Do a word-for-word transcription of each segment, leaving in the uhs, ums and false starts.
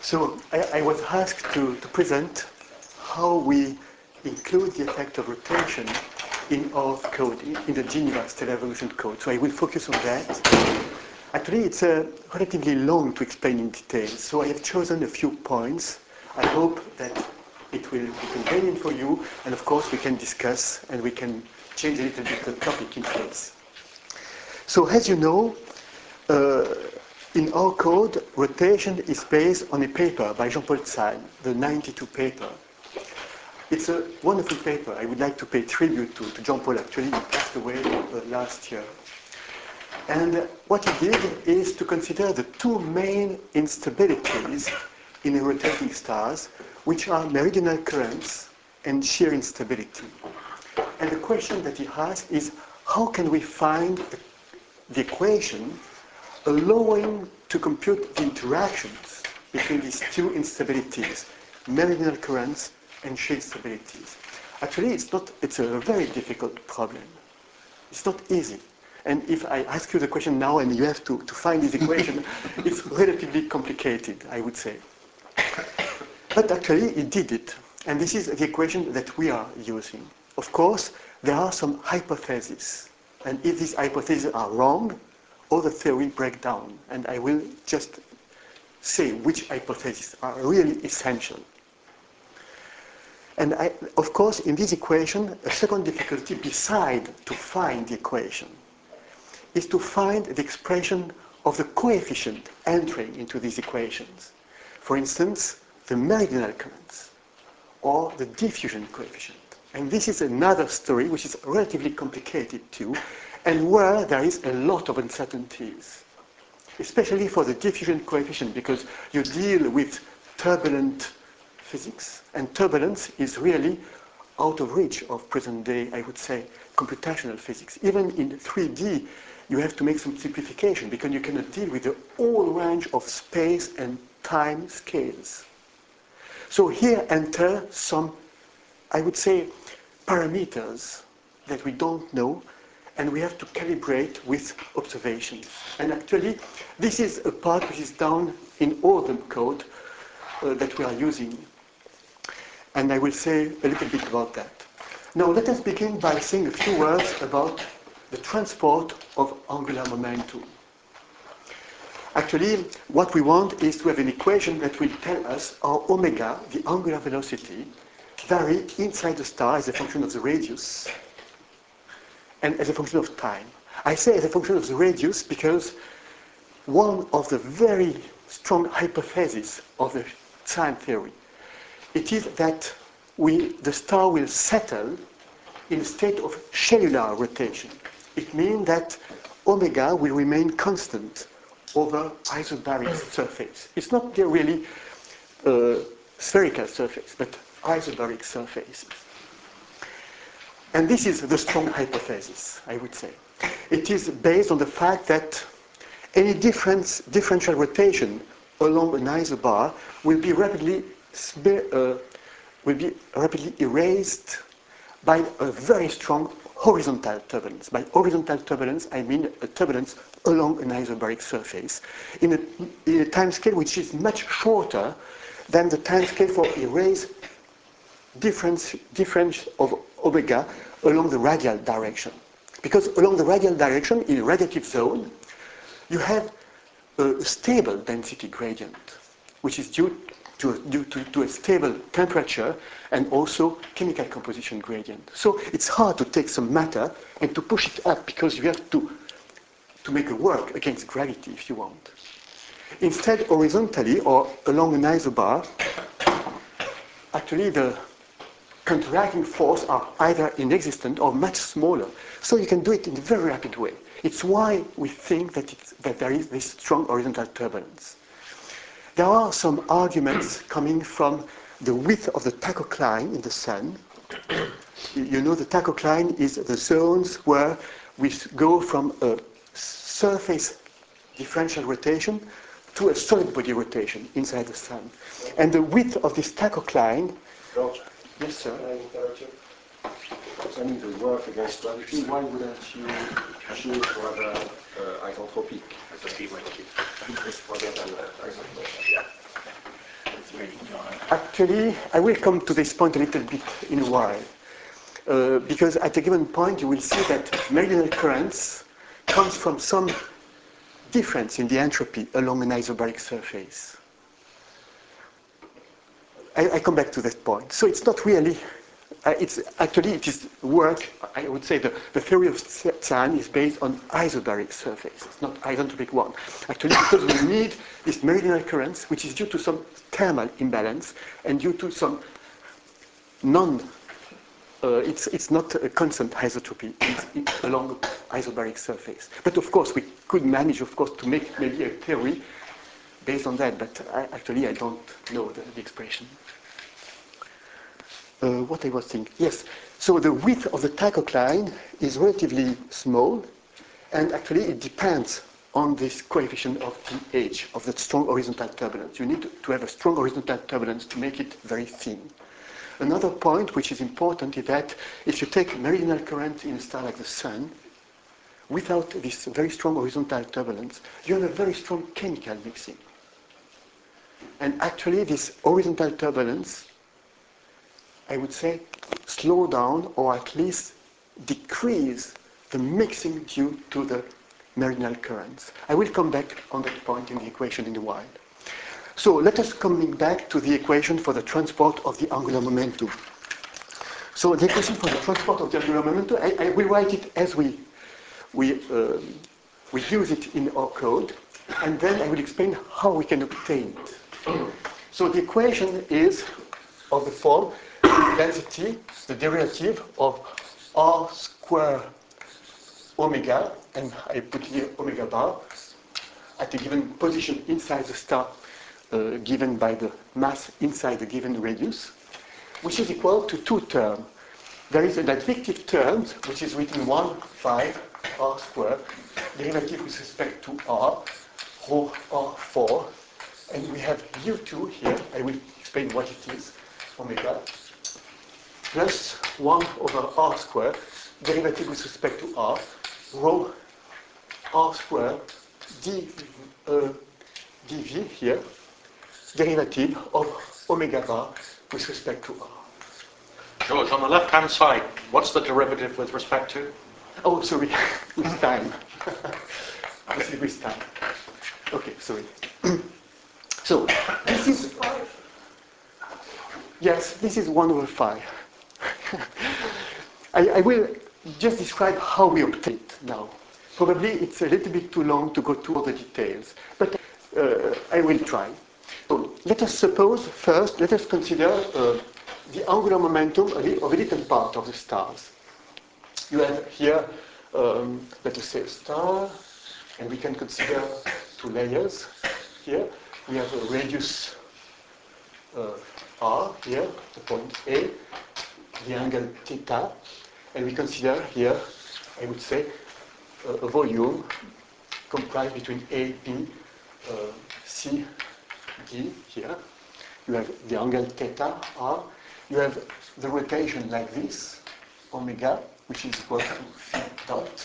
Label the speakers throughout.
Speaker 1: So I, I was asked to, to present how we include the effect of rotation in our code, in, in the Geneva stellar evolution code. So I will focus on that. Actually, it's uh, relatively long to explain in detail, so I have chosen a few points. I hope that it will be convenient for you, and of course we can discuss and we can change a little bit the topic in case. So as you know, uh, in our code, rotation is based on a paper by Jean-Paul Tsai, the ninety-two paper. It's a wonderful paper. I would like to pay tribute to, to Jean-Paul. Actually, he passed away uh, last year. And uh, what he did is to consider the two main instabilities in a rotating stars, which are meridional currents and shear instability. And the question that he asked is, how can we find the, the equation allowing to compute the interactions between these two instabilities, meridional currents and shear instabilities? Actually, it's not, it's a very difficult problem. It's not easy. And if I ask you the question now and you have to, to find this equation, it's relatively complicated, I would say. But actually, it did it. And this is the equation that we are using. Of course, there are some hypotheses. And if these hypotheses are wrong, all the theory breaks down. And I will just say which hypotheses are really essential. And I, of course, in this equation, a second difficulty beside to find the equation is to find the expression of the coefficient entering into these equations. For instance, the meridional currents or the diffusion coefficient. And this is another story which is relatively complicated too, and where there is a lot of uncertainties, especially for the diffusion coefficient, because you deal with turbulent physics, and turbulence is really out of reach of present day, I would say, computational physics. Even in three D, you have to make some simplification because you cannot deal with the whole range of space and time scales. So here enter some, I would say, parameters that we don't know, and we have to calibrate with observations. And actually, this is a part which is down in all the code uh, that we are using. And I will say a little bit about that. Now, let us begin by saying a few words about the transport of angular momentum. Actually, what we want is to have an equation that will tell us how omega, the angular velocity, vary inside the star as a function of the radius and as a function of time. I say as a function of the radius because one of the very strong hypotheses of the time theory, it is that we, the star will settle in a state of cellular rotation. It means that omega will remain constant over isobaric surface. It's not the really uh, spherical surface, but isobaric surface. And this is the strong hypothesis, I would say. It is based on the fact that any difference, differential rotation along an isobar will be rapidly uh, will be rapidly erased by a very strong horizontal turbulence. By horizontal turbulence, I mean a turbulence along an isobaric surface in a, in a time scale which is much shorter than the time scale for erase difference, difference of omega along the radial direction. Because along the radial direction, in a radiative zone, you have a stable density gradient, which is due to, due to, to a stable temperature and also chemical composition gradient. So it's hard to take some matter and to push it up because you have to, to make a work against gravity if you want. Instead, horizontally or along an isobar, actually the counteracting force are either inexistent or much smaller. So you can do it in a very rapid way. It's why we think that, it's, that there is this strong horizontal turbulence. There are some arguments coming from the width of the tachocline in the Sun. You know the tachocline is the zones where we go from a surface differential rotation to a solid body rotation inside the Sun. And the width of this tachocline...
Speaker 2: George,
Speaker 1: yes, sir.
Speaker 2: can I interrupt you? Concerning the work against gravity, why wouldn't you choose rather uh, isotropic rather than uh, isotropic?
Speaker 1: Actually, I will come to this point a little bit in a while. Uh, because at a given point you will see that meridional currents comes from some difference in the entropy along an isobaric surface. I, I come back to that point. So it's not really, uh, it's actually it is work, I would say the, the theory of CERN is based on isobaric surface. It's not isentropic one. Actually, because we need this meridional currents, which is due to some thermal imbalance and due to some non Uh, it's, it's not a constant isotropy it's, it's along isobaric surface. But of course, we could manage, of course, to make maybe a theory based on that, but I, actually I don't know the, the expression. Uh, what I was thinking, yes. So the width of the Tychock line is relatively small, and actually it depends on this coefficient of the H, of the strong horizontal turbulence. You need to, to have a strong horizontal turbulence to make it very thin. Another point which is important is that if you take meridional current in a star like the Sun, without this very strong horizontal turbulence, you have a very strong chemical mixing. And actually this horizontal turbulence, I would say, slow down or at least decrease the mixing due to the meridional currents. I will come back on that point in the equation in a while. So let us come back to the equation for the transport of the angular momentum. So the equation for the transport of the angular momentum, I, I will write it as we, we, uh, we use it in our code, and then I will explain how we can obtain it. So the equation is of the form density, the derivative of r square omega, and I put here omega bar, at a given position inside the star, Uh, given by the mass inside the given radius, which is equal to two terms. There is an additive term, which is written one five r squared, derivative with respect to r, rho r four, and we have u two here, I will explain what it is, omega, plus one over r squared, derivative with respect to r, rho r squared, d, uh, dv here, derivative of omega bar with respect to r.
Speaker 3: George, on the left-hand side, what's the derivative with respect to?
Speaker 1: Oh, sorry, with time. This is with time. Okay, sorry. So, this is... Yes, this is one over five. I, I will just describe how we obtain it now. Probably it's a little bit too long to go through all the details, but uh, I will try. So let us suppose first, let us consider uh, the angular momentum of a little part of the stars. You have here, um, let us say, a star, and we can consider two layers here. We have a radius uh, r here, the point A, the angle theta, and we consider here, I would say, uh, a volume comprised between A, B, uh, C, D here. You have the angle theta r. You have the rotation like this, omega, which is equal to phi dot.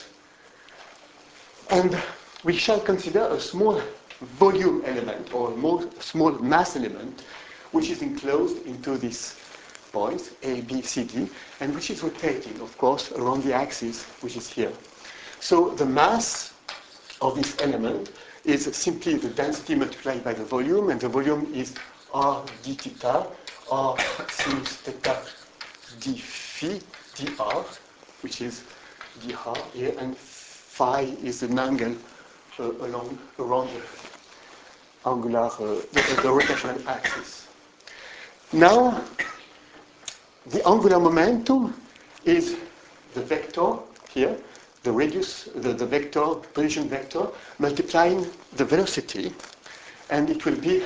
Speaker 1: And we shall consider a small volume element or a more small mass element which is enclosed into these points, A, B, C, D, and which is rotating, of course, around the axis, which is here. So the mass of this element is simply the density multiplied by the volume, and the volume is r d theta, r sinus theta d phi dr, which is dr here, and phi is an angle uh, along around the angular, uh, the, the rotational axis. Now, the angular momentum is the vector here, the radius, the, the vector, position vector, multiplying the velocity, and it will be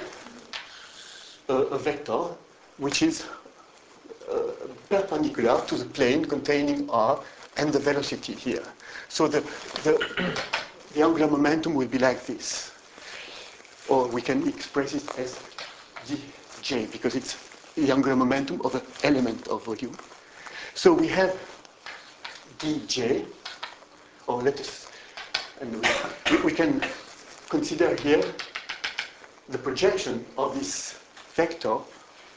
Speaker 1: a, a vector which is uh, perpendicular to the plane containing r and the velocity here. So the, the, the angular momentum will be like this. Or we can express it as dj, because it's the angular momentum of an element of volume. So we have dj, or let us, and we, we can consider here the projection of this vector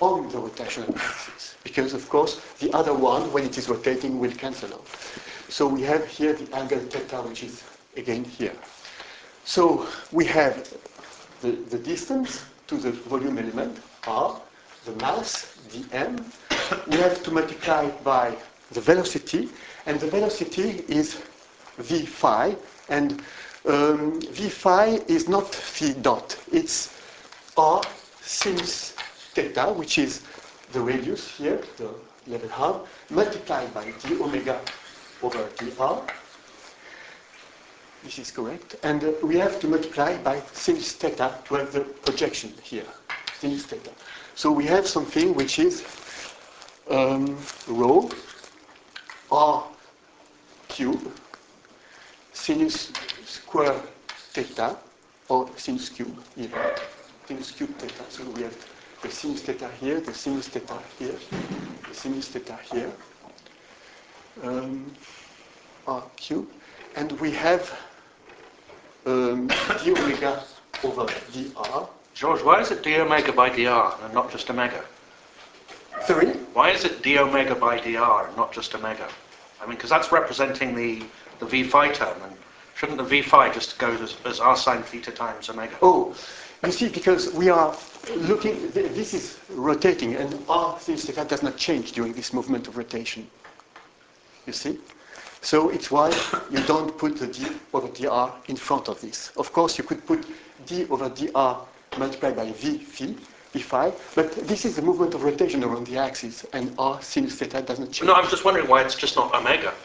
Speaker 1: on the rotational axis, because of course the other one, when it is rotating, will cancel out. So we have here the angle theta, which is again here. So we have the, the distance to the volume element, r, the mass, dm. We have to multiply it by the velocity, and the velocity is v phi, and um, v phi is not phi dot, it's r sinus theta, which is the radius here, the level half, multiplied by d omega over dr. This is correct. And uh, we have to multiply by sinus theta to have the projection here, sinus theta. So we have something which is um, rho r cube sinus square theta, or sinus cube, yeah, sinus cube theta. So we have the sinus theta here, the sinus theta here, the sinus theta here, um, r cube, and we have um, d omega over dr.
Speaker 3: George, why is it d omega by dr and not just omega?
Speaker 1: Sorry?
Speaker 3: Why is it d omega by dr and not just omega? I mean, because that's representing the, the v phi term, and shouldn't the v phi just go as, as r sine theta times omega?
Speaker 1: Oh, you see, because we are looking, this is rotating, and r sinus theta does not change during this movement of rotation. You see? So it's why you don't put the d over dr in front of this. Of course, you could put d over dr multiplied by v phi, v phi, but this is the movement of rotation around the axis, and r sinus theta doesn't change.
Speaker 3: No, I'm just wondering why it's just not omega.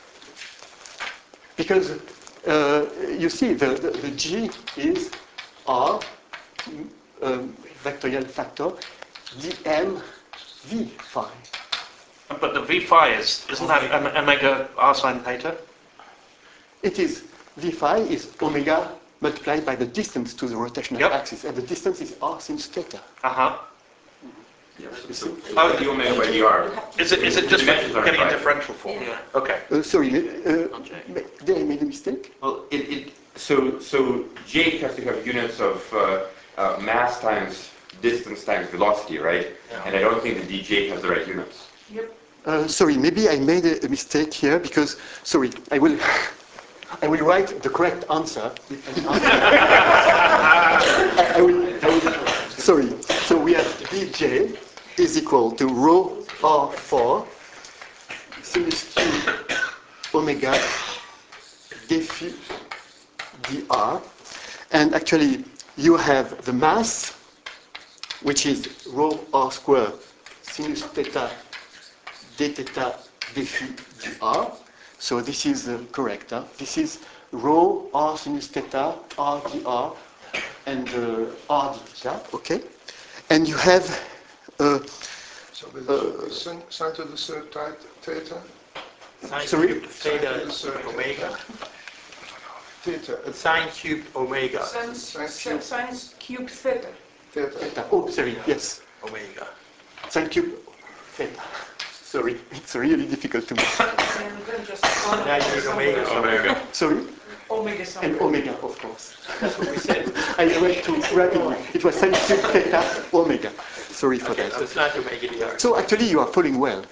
Speaker 1: Because uh, you see, the, the, the g is r um, vectorial factor dm v phi.
Speaker 3: But the v phi is, isn't that om- omega r sine theta?
Speaker 1: It is, v phi is omega multiplied by the distance to the rotational
Speaker 3: Yep.
Speaker 1: axis, and the distance is r sinus theta.
Speaker 3: Uh-huh.
Speaker 4: Yeah,
Speaker 1: You
Speaker 4: so,
Speaker 1: see?
Speaker 4: so
Speaker 3: Oh,
Speaker 4: d omega by dr.
Speaker 3: Is it, is it just
Speaker 4: Dimensions are
Speaker 3: getting a
Speaker 4: right.
Speaker 3: differential form?
Speaker 5: Yeah.
Speaker 3: Okay.
Speaker 1: Uh, sorry, uh, ma- did I make a mistake?
Speaker 4: Well, it, it so so J has to have units of uh, uh, mass times distance times velocity, right?
Speaker 3: Yeah.
Speaker 4: And I don't think the d j has the right units.
Speaker 5: Yep.
Speaker 1: Uh, sorry, maybe I made a, a mistake here because, sorry, I will, I will write the correct answer. I, I, will, I will, sorry, so we have dj is equal to rho r four sinus cube omega d phi dr, and actually you have the mass, which is rho r square sinus theta d theta d phi dr. So this is uh, correct. Huh? This is rho r sinus theta r dr and uh, r d theta. Okay, and you have. Uh,
Speaker 6: So the sine sine to the third ti- theta,
Speaker 7: Sine
Speaker 1: Sorry?
Speaker 7: cubed theta is omega.
Speaker 6: theta, uh,
Speaker 7: Sine cubed omega.
Speaker 5: Sine,
Speaker 6: Sine
Speaker 5: sine,
Speaker 6: cube.
Speaker 5: sine cube theta.
Speaker 6: theta.
Speaker 1: theta. Oh, sorry. Yes,
Speaker 7: Omega.
Speaker 1: sine cube theta. Sorry, it's really difficult to me.
Speaker 5: And then just
Speaker 7: Now you need omega.
Speaker 3: Omega.
Speaker 1: Sorry,
Speaker 5: Omega
Speaker 1: and
Speaker 5: somewhere.
Speaker 1: omega, of course.
Speaker 7: That's what we said.
Speaker 1: I went too rapidly. It was sine cube theta omega. Sorry for
Speaker 7: Okay,
Speaker 1: that.
Speaker 7: so it's not omega dr.
Speaker 1: So actually, you are following well.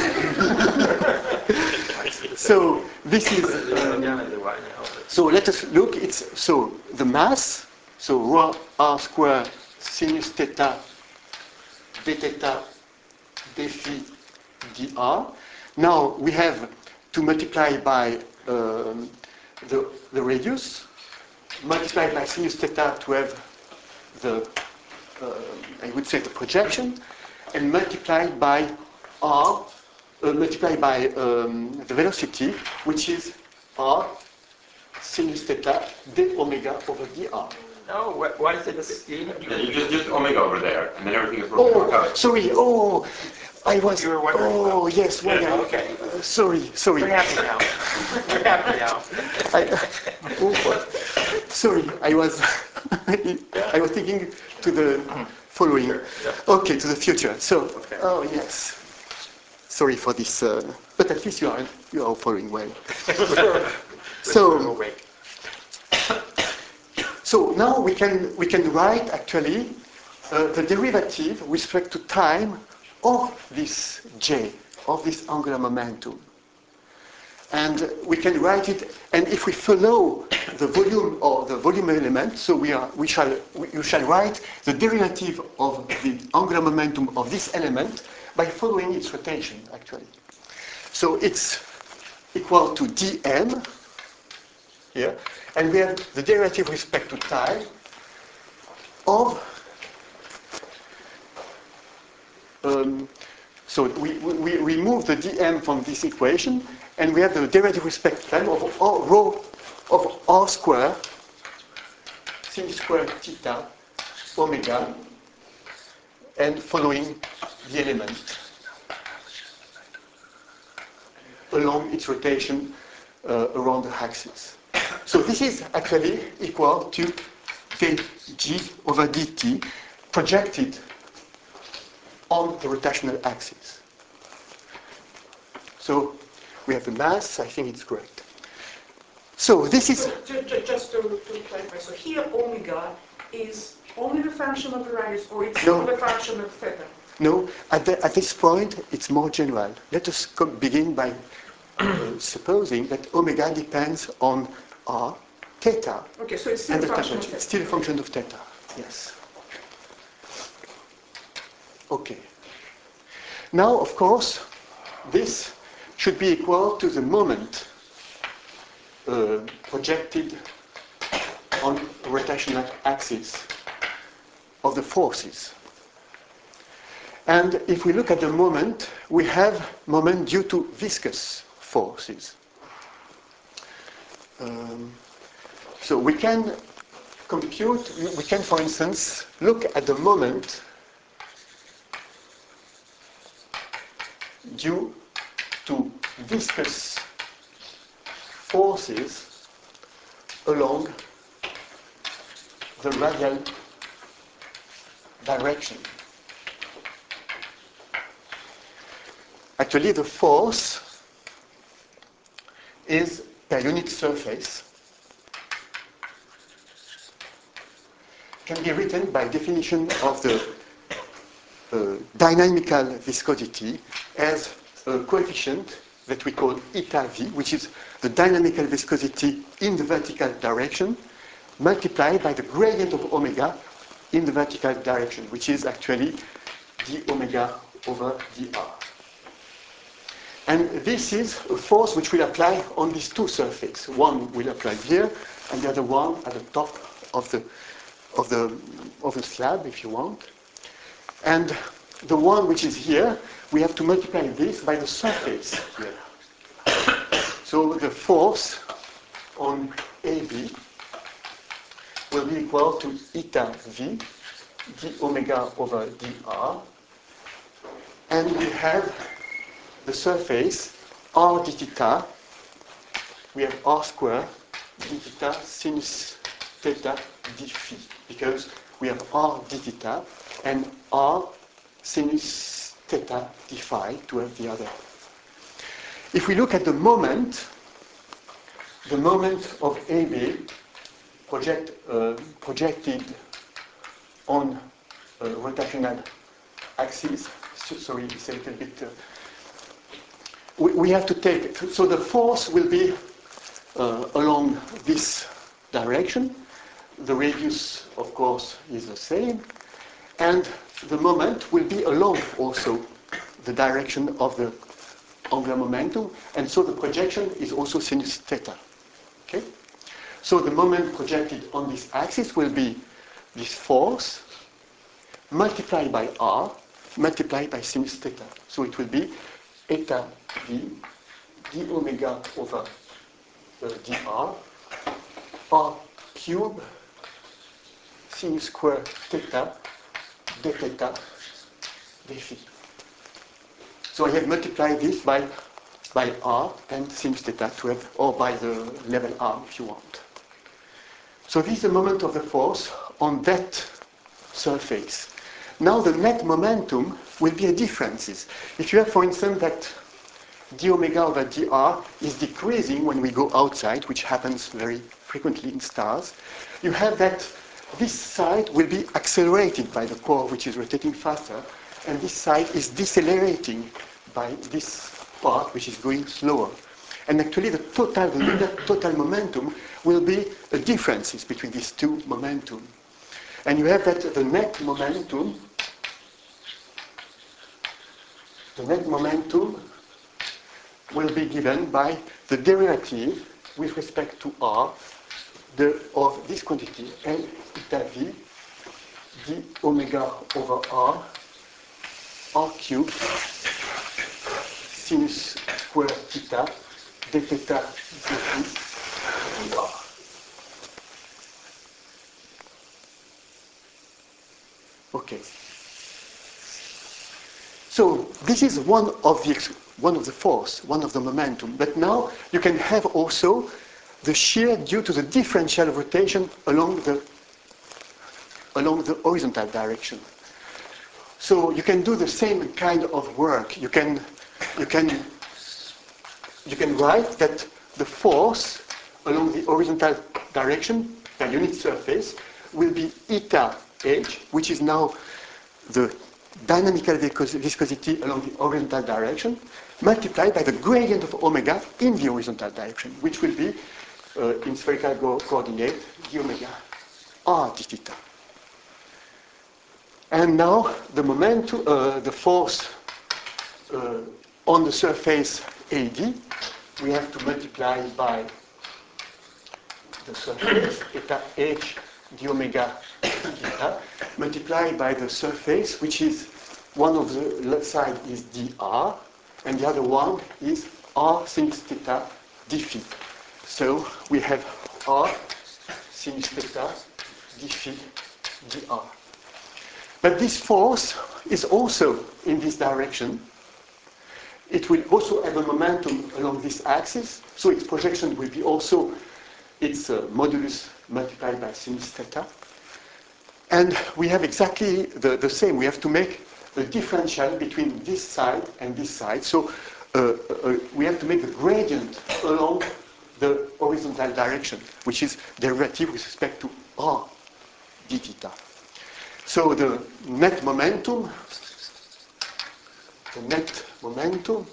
Speaker 1: So this is. Um, so let us look. It's so the mass. So rho r square sinus theta d theta d phi dr. Now we have to multiply by um, the the radius, multiply by sinus theta to have the uh, I would say the projection, and multiply by r, uh, multiply by um, the velocity, which is r sinus theta d omega over dr.
Speaker 7: No, why, why is it a C?
Speaker 4: Yeah, you just just omega over there, and then everything is broken
Speaker 1: Oh,
Speaker 4: out.
Speaker 1: sorry. Oh, I was.
Speaker 7: You were wondering
Speaker 1: Oh, yes. Why? I-
Speaker 7: Okay.
Speaker 1: uh, sorry, sorry.
Speaker 7: We're happy now. We're happy now.
Speaker 1: I, oh, what? Sorry, I was. I was thinking to the following. Okay, to the future. So, oh yes. Sorry for this, uh, but at least you are you are following well. So. So now we can we can write actually uh, the derivative with respect to time of this J, of this angular momentum. And we can write it, and if we follow the volume or the volume element, so we are, we shall, we, you shall write the derivative of the angular momentum of this element by following its rotation, actually. So it's equal to dm here, and we have the derivative with respect to time of, um, so we, we, we remove the dm from this equation, and we have the derivative with respect to time of r, rho of r square sin square theta omega, and following the element along its rotation uh, around the axis. So this is actually equal to dg over dt projected on the rotational axis. So we have the mass, I think it's correct. So this is...
Speaker 5: So, ju- ju- just to, to clarify, so here omega is only the function of the radius, or it's
Speaker 1: No.
Speaker 5: the function of theta?
Speaker 1: No, at, the, at this point, it's more general. Let us co- begin by uh, supposing that omega depends on r, theta,
Speaker 5: Okay, so it's still
Speaker 1: and
Speaker 5: a
Speaker 1: the
Speaker 5: function of
Speaker 1: temperature.
Speaker 5: theta.
Speaker 1: It's still a function of theta, yes. Okay. Now, of course, this should be equal to the moment uh, projected on rotational axis of the forces. And if we look at the moment, we have moment due to viscous forces. Um, so we can compute, we can, for instance, look at the moment due to viscous forces along the radial direction. Actually, the force is per unit surface, can be written by definition of the uh, dynamical viscosity as a coefficient that we call eta v, which is the dynamical viscosity in the vertical direction, multiplied by the gradient of omega in the vertical direction, which is actually d omega over dr. And this is a force which will apply on these two surfaces. One will apply here, and the other one at the top of the, of the, of the slab, if you want. And the one which is here, we have to multiply this by the surface here. So the force on A B will be equal to eta v, d omega over dr. And we have the surface r d theta, we have r square d theta sinus theta d phi, because we have r d theta and r sinus theta d phi to have the other. If we look at the moment, the moment of A B project, uh, projected on a rotational axis, so, sorry, it's a little bit, uh, we, we have to take, so the force will be uh, along this direction. The radius, of course, is the same. And the moment will be along also the direction of the angular momentum. And so the projection is also sinus theta. Okay? So the moment projected on this axis will be this force multiplied by r, multiplied by sinus theta. So it will be eta v d omega over uh, dr, r cube sinus square theta d theta d phi. So I have multiplied this by, by r and sinus theta to have, or by the level r if you want. So this is the moment of the force on that surface. Now the net momentum will be a differences. If you have, for instance, that d omega over dr is decreasing when we go outside, which happens very frequently in stars, you have that this side will be accelerated by the core, which is rotating faster, and this side is decelerating by this part, which is going slower. And actually, the total, the net total momentum will be the differences between these two momentum. And you have that the net momentum, the net momentum will be given by the derivative with respect to r the, of this quantity, L theta v, d omega over r, r cubed, sinus square theta, d theta d r. Okay. So this is one of the one of the force, one of the momentum. But now you can have also the shear due to the differential rotation along the along the horizontal direction. So you can do the same kind of work. You can you can you can write that the force along the horizontal direction per unit surface will be eta h, which is now the dynamical viscosity along the horizontal direction, multiplied by the gradient of omega in the horizontal direction, which will be uh, in spherical co coordinate d omega r d theta. And now the momentum, uh, the force uh, on the surface A D, we have to multiply by the surface eta h d omega theta, multiplied by the surface, which is one of the left side is dr, and the other one is r sinus theta d phi. So we have r sinus theta d phi dr. But this force is also in this direction. It will also have a momentum along this axis, so its projection will be also its uh, modulus multiplied by sinus theta. And we have exactly the, the same. We have to make a differential between this side and this side. So uh, uh, we have to make the gradient along the horizontal direction, which is derivative with respect to r d theta. So the net momentum, the net momentum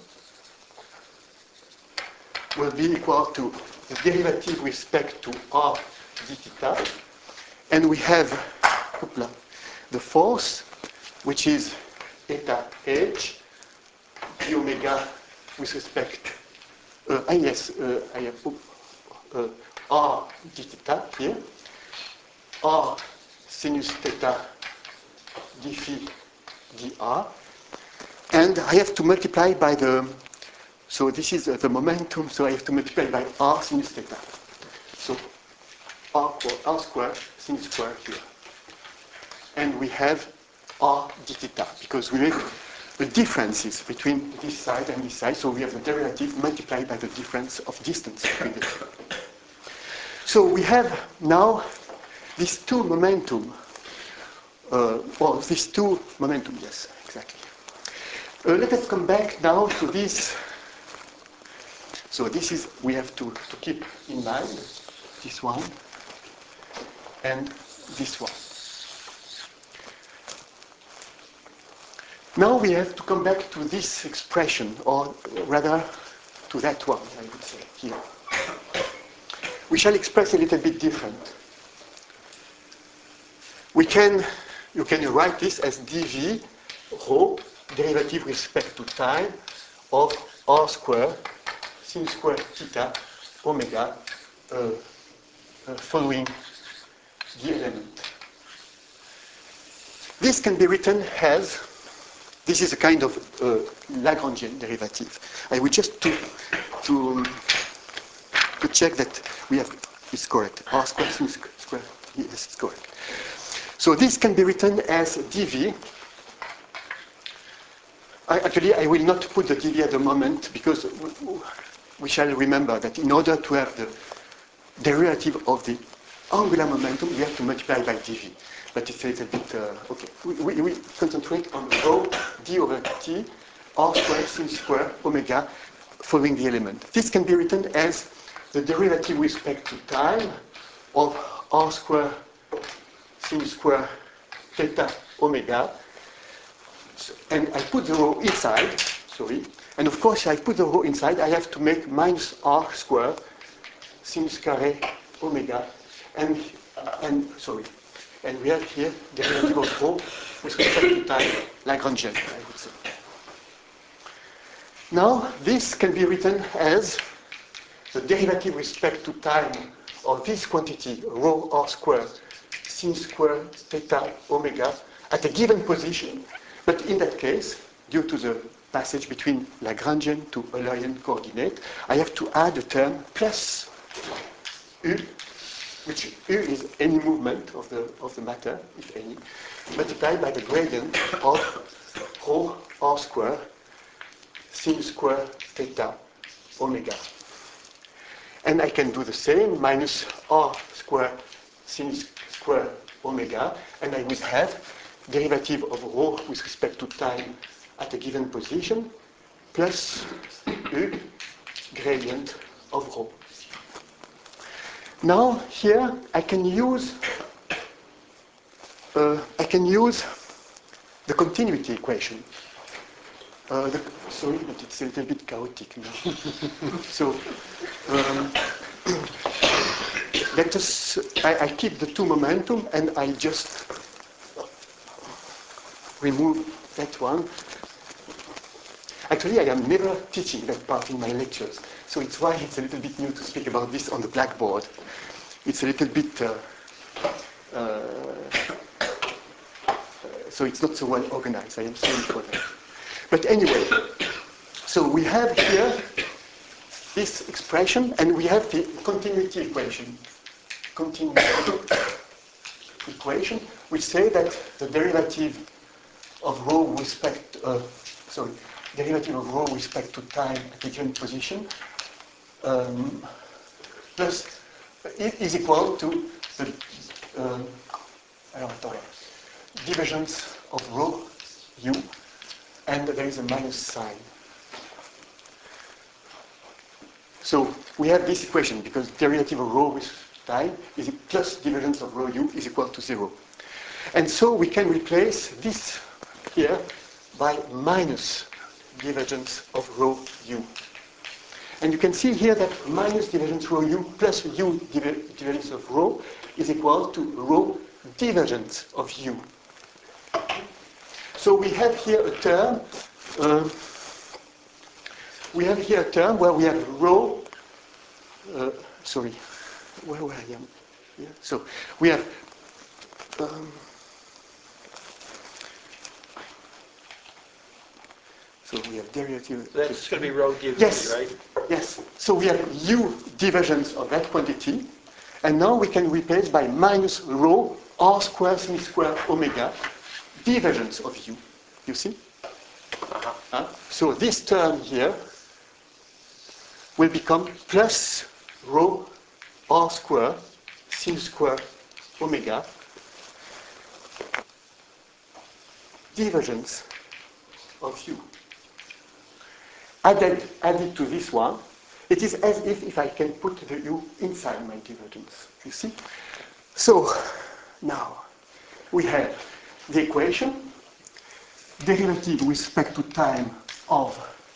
Speaker 1: will be equal to the derivative with respect to r d theta, and we have hoopla, the force, which is eta h d omega with respect. Uh, ah, yes, uh, I have uh, r d theta here, r sinus theta d phi dr, and I have to multiply by the. So this is uh, the momentum, so I have to multiply by r sinus theta. So r, r squared sinus square here. And we have r d theta, because we make the differences between this side and this side, so we have the derivative multiplied by the difference of distance between the two. So we have now these two momentum, uh, well, these two momentum, yes, exactly. Uh, let us come back now to this. So this is, we have to, to keep in mind this one and this one. Now we have to come back to this expression, or rather to that one, I would say, here. We shall express a little bit different. We can, you can write this as dv rho, derivative with respect to time, of r squared sin square theta omega uh, uh, following the element. This can be written as, this is a kind of uh, Lagrangian derivative. I would just to, to, to check that we have, it's correct. R squared sin square, yes, it's correct. So this can be written as dv. I, actually, I will not put the dv at the moment, because we shall remember that in order to have the derivative of the angular momentum, we have to multiply by dv. But it's a little bit, uh, okay. We, we, we concentrate on rho d over t, r squared sin square omega following the element. This can be written as the derivative with respect to time of r squared sin square theta omega. So, and I put the rho inside, sorry. And of course, I put the rho inside, I have to make minus r square sin square omega. And, uh, and sorry. And we have here the derivative of rho with respect to time, Lagrangian, I would say. Now, this can be written as the derivative with respect to time of this quantity, rho r squared, sin squared theta omega, at a given position. But in that case, due to the passage between Lagrangian to Eulerian coordinate, I have to add a term plus u, which u is any movement of the, of the matter, if any, multiplied by the gradient of rho r squared sin square theta omega. And I can do the same, minus r square sin square omega, and I will have derivative of rho with respect to time at a given position, plus u gradient of rho. Now here I can use uh, I can use the continuity equation. Uh, the, sorry, but it's a little bit chaotic now. So um, let us. I, I keep the two momentum, and I just remove that one. Actually, I am never teaching that part in my lectures, so it's why it's a little bit new to speak about this on the blackboard. It's a little bit. Uh, uh, so it's not so well organized. I am sorry for that. But anyway, so we have here this expression, and we have the continuity equation. Continuity equation, which say that the derivative of rho with respect, uh, sorry, derivative of rho with respect to time at a given position, um, plus is equal to the uh, divergence of rho u. And there is a minus sign. So we have this equation because derivative of rho with time is plus divergence of rho u is equal to zero. And so we can replace this here by minus divergence of rho u. And you can see here that minus divergence rho u plus u divergence of rho is equal to rho divergence of u. So we have here a term, uh, we have here a term where we have rho, uh, sorry, where, where I am here. So we have, um, so we have derivative.
Speaker 7: That's going to be rho du,
Speaker 1: yes,
Speaker 7: right?
Speaker 1: Yes, so we have u divergence of that quantity, and now we can replace by minus rho r square sin square omega, divergence of u, you see?
Speaker 7: Uh-huh.
Speaker 1: Uh, so this term here will become plus rho r square sin square omega, divergence of u. Added, added to this one, it is as if, if I can put the u inside my divergence, you see? So now we have the equation, derivative with respect to time of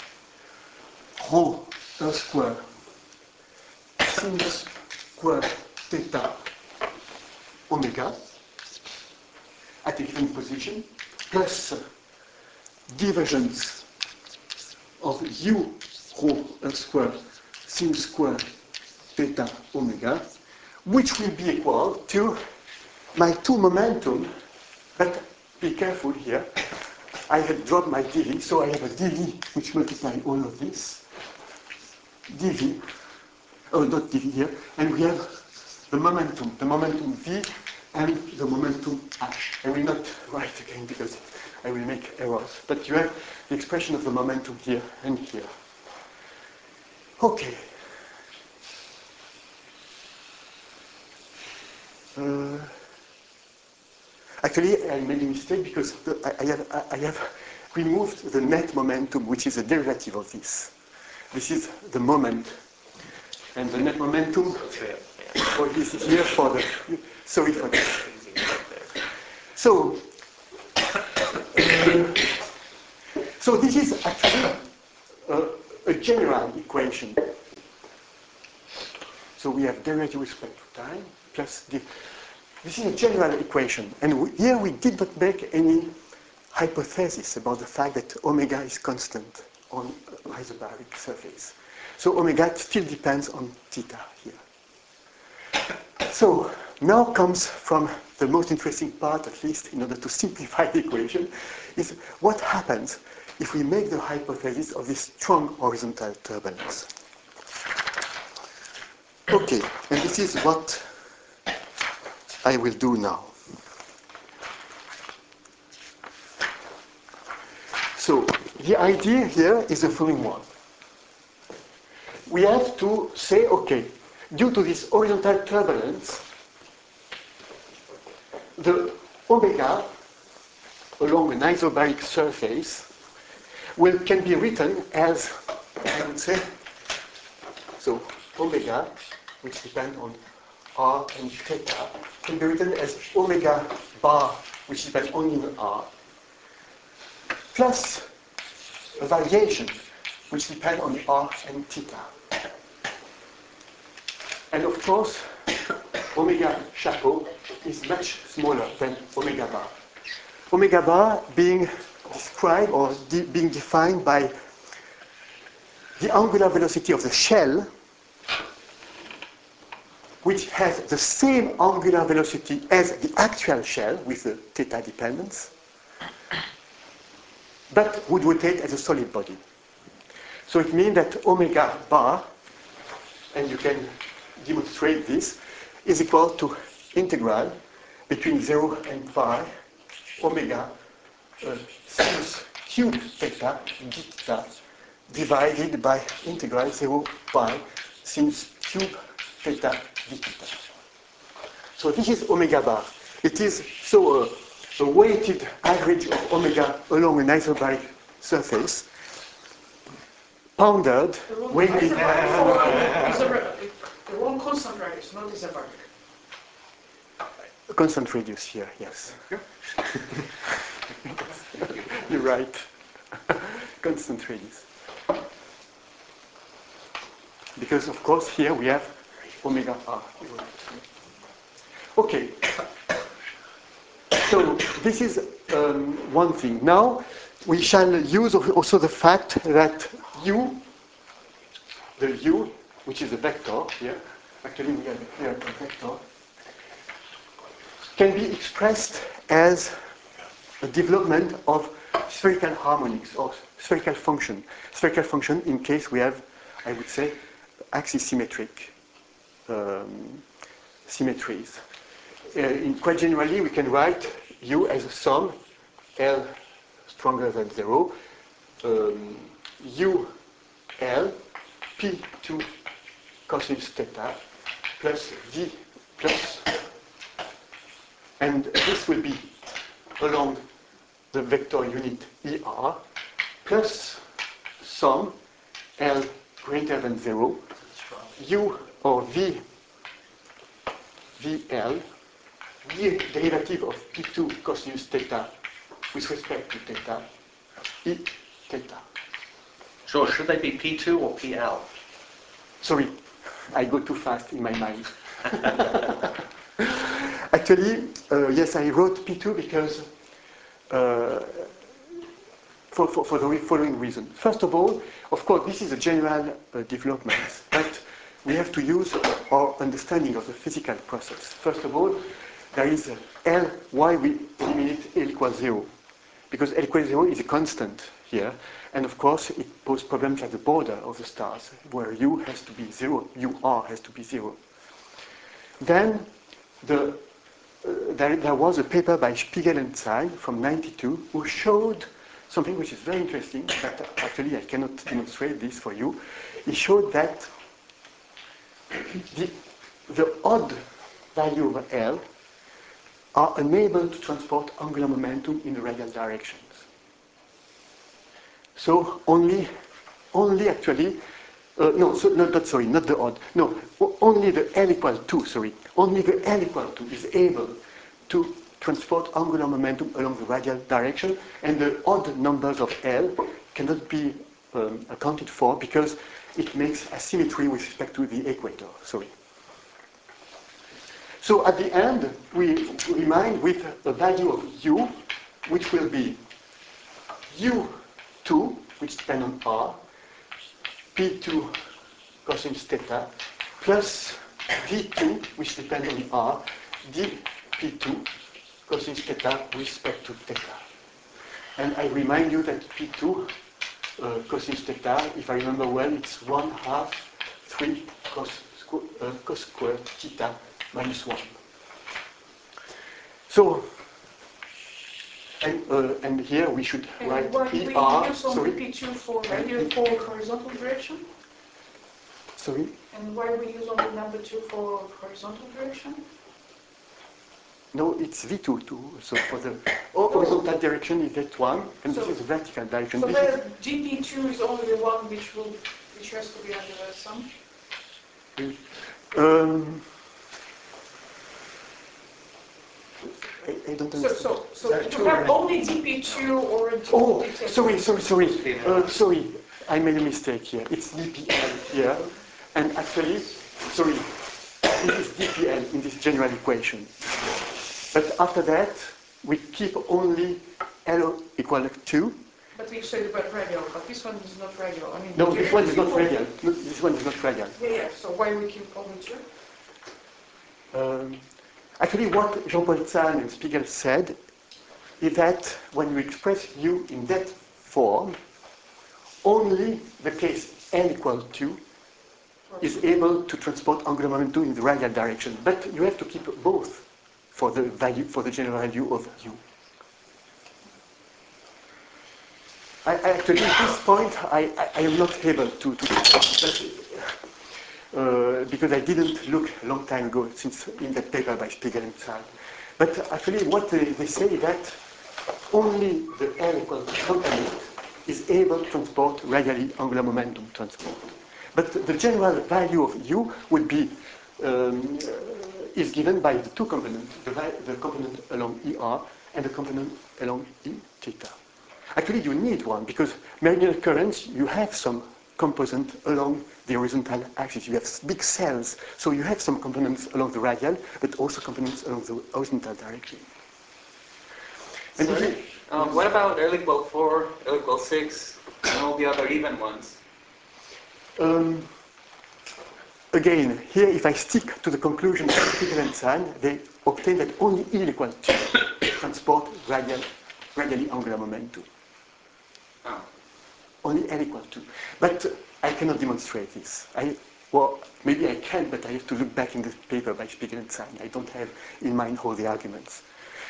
Speaker 1: rho r square sin square theta omega at a given position, plus divergence of u rho r square sin square theta omega, which will be equal to my two momentum, but be careful here. I have dropped my dv, so I have a dv which multiplies all of this. dv, oh, not dv here, and we have the momentum, the momentum v and the momentum h. I will not write again because I will make errors, but you have the expression of the momentum here and here. Okay. Uh, Actually, I made a mistake because the, I, I, have, I have removed the net momentum, which is a derivative of this. This is the moment. And the net momentum for this is here for the, sorry for this. So, uh, so this is actually a, a general equation. So we have derivative with respect to time plus the, this is a general equation. And we, here we did not make any hypothesis about the fact that omega is constant on a isobaric surface. So omega still depends on theta here. So now comes from the most interesting part, at least in order to simplify the equation, is what happens if we make the hypothesis of this strong horizontal turbulence. Okay, and this is what I will do now. So the idea here is the following one. We have to say, okay, due to this horizontal turbulence, the omega along an isobaric surface will, can be written as, I would say, so omega, which depends on r and theta, can be written as omega bar, which depends only on r, plus a variation, which depends on r and theta. And of course, omega chapeau is much smaller than omega bar. Omega bar being described or de being defined by the angular velocity of the shell, which has the same angular velocity as the actual shell with the theta dependence, but would rotate as a solid body. So it means that omega bar, and you can demonstrate this, is equal to integral between zero and pi omega uh, sinus cube theta d theta divided by integral zero pi sinus cube theta d theta. So this is omega bar. It is so uh, a weighted average of omega along an isobaric surface, pounded, weighted.
Speaker 5: The wrong constant radius, not isobaric.
Speaker 1: Constant radius here, yes. You're right. Constant radius. Because, of course, here we have omega r. Okay. So this is um, one thing. Now we shall use also the fact that u, the u, which is a vector here, actually we have here a vector, can be expressed as a development of spherical harmonics or spherical function. Spherical function in case we have, I would say, axis symmetric um, symmetries. Uh, in quite generally, we can write u as a sum, L stronger than zero, um, u L P two cosinus theta plus V plus, and this will be along the vector unit E R plus sum L greater than zero, U or V, V L, the derivative of P two cosinus theta with respect to theta, E theta.
Speaker 3: Sure, should they be P two or P L?
Speaker 1: Sorry, I go too fast in my mind. Actually, uh, yes, I wrote P two because uh, for, for, for the following reason. First of all, of course, this is a general uh, development, but we have to use our understanding of the physical process. First of all, there is L, why we eliminate L equals zero? Because L equals zero is a constant here, and of course it poses problems at the border of the stars, where U has to be zero, U R has to be zero. Then the, uh, there, there was a paper by Spiegel and Zeil from ninety-two who showed something which is very interesting, but actually I cannot demonstrate this for you. He showed that the, the odd value of L are unable to transport angular momentum in the radial directions. So only, only actually, uh, no, so, no, not sorry, not the odd. No, only the L equal two, sorry, only the L equal two is able to transport angular momentum along the radial direction, and the odd numbers of L cannot be um, accounted for because it makes asymmetry with respect to the equator. Sorry. So at the end, we remain with a value of u, which will be u two, which depends on r, p two cosine theta, plus v two, which depends on r, d p two cosine theta with respect to theta. And I remind you that p two uh, cosine theta, if I remember well, it's one half three cos, squ uh, cos squared theta minus one. So, and, uh, and here we should
Speaker 5: And
Speaker 1: write
Speaker 5: why do we
Speaker 1: E R,
Speaker 5: use only
Speaker 1: sorry,
Speaker 5: P two for radial for horizontal direction?
Speaker 1: sorry,
Speaker 5: And why we use only number two for horizontal direction?
Speaker 1: no, it's V two too, so for the oh, horizontal direction is that one, and
Speaker 5: So-
Speaker 1: this is the vertical direction.
Speaker 5: So
Speaker 1: This
Speaker 5: the G P two is only the one which will which has to be under the sum.
Speaker 1: is, um, I, I don't
Speaker 5: So
Speaker 1: understand.
Speaker 5: so so
Speaker 1: There are
Speaker 5: you
Speaker 1: two
Speaker 5: have
Speaker 1: radial-
Speaker 5: only G P two or a G P two.
Speaker 1: Oh, sorry, sorry, sorry. Uh, sorry, I made a mistake here. It's D P L here. And actually, sorry, this is D P L in this general equation. But after that, we keep only L equal to two.
Speaker 5: But we said about radial, but this one is not radial. I mean,
Speaker 1: No,
Speaker 5: the
Speaker 1: this one is not
Speaker 5: derivative
Speaker 1: radial. No, this one is not radial.
Speaker 5: of- Yeah, yeah. So why we keep only two?
Speaker 1: Um, actually, what Jean-Paul Zahn and Spiegel said is that when you express u in that form, only the case n equal two is able to transport angular momentum in the radial direction. But you have to keep both for the value, for the general value of u. I, I actually, at this point, I, I, I am not able to, to but, uh, because I didn't look a long time ago since in that paper by Spiegel and Zahn. But actually, what they, they say is that only the L equal to component is able to transport radially angular momentum transport. But the general value of u would be um, uh, is given by the two components, the, the component along E R and the component along E theta. Actually, you need one because meridional currents, you have some component along the horizontal axis. You have big cells, so you have some components along the radial, but also components along the horizontal direction. And this
Speaker 8: Sorry?
Speaker 1: is-
Speaker 8: Um, what about L equal four, L equal six, and all the other even ones?
Speaker 1: Um, again, here if I stick to the conclusion of Spiegel and Zahn, they obtain that only E equal to transport radial, radially angular momentum.
Speaker 8: Oh.
Speaker 1: Only L equal to. But I cannot demonstrate this. I, well, maybe I can, but I have to look back in the paper by Spiegel and Zahn. I don't have in mind all the arguments.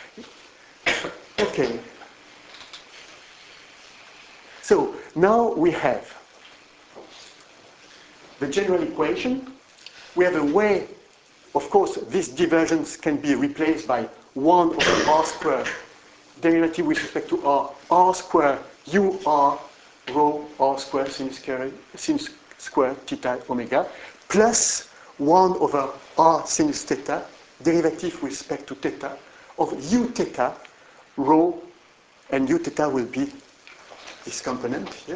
Speaker 1: Okay. So now we have the general equation. We have a way, of course, this divergence can be replaced by one over r squared, derivative with respect to r, r squared u r rho r squared sin squared, sin squared theta omega, plus one over r sin theta, derivative with respect to theta, of u theta rho, and u theta will be this component here,